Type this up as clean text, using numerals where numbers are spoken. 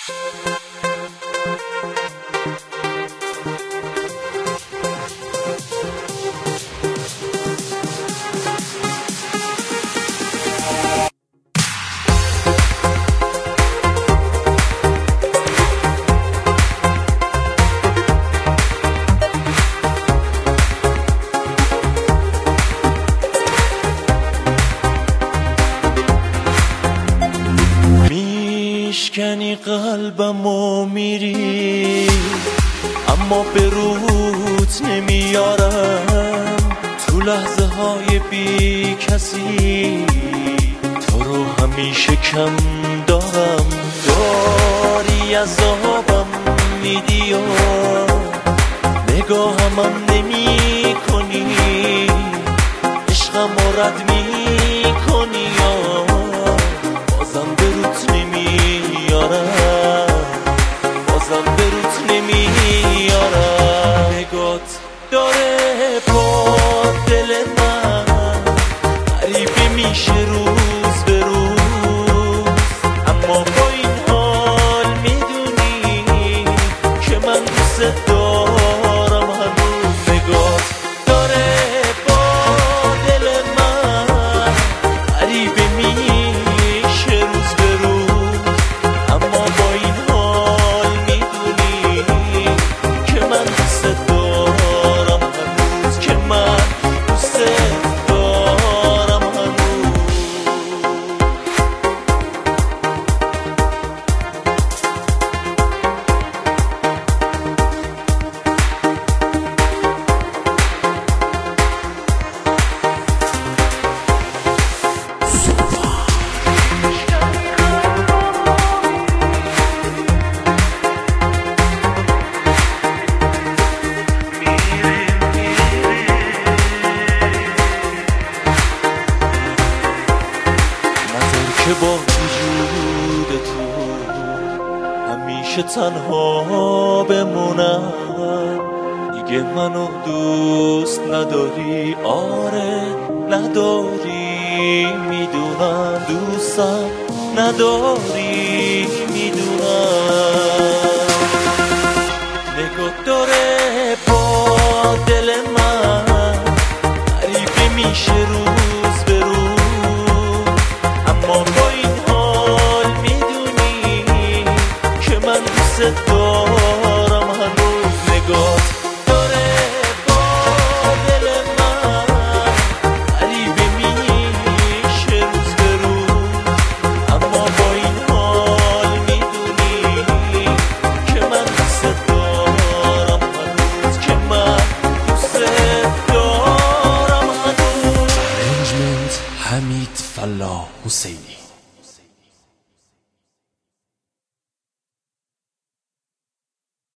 میشکنی قلبم و میری، اما به روت نمیارم. تو لحظه های بی کسی تو رو همیشه کم دارم. داری عذابم میدی و نگاهمم نمی کنی، عشقم رد می کنی و بازم به روت نمیارم، بازم به روت نمیارم. نگات داره با دل من غریبه میشه روز به روز، اما با این حال میدونی که من دوست دارم هنوز. نگات داره با دل من غریبه میشه روز به روز، اما با این حال میدونی که من دوست دارم هنوز، که من دوست دارم هنوز. که با وجود تو همیشه تنها بمونم. دیگه منو دوست نداری، آره نداری، میدونم دوستم نداری.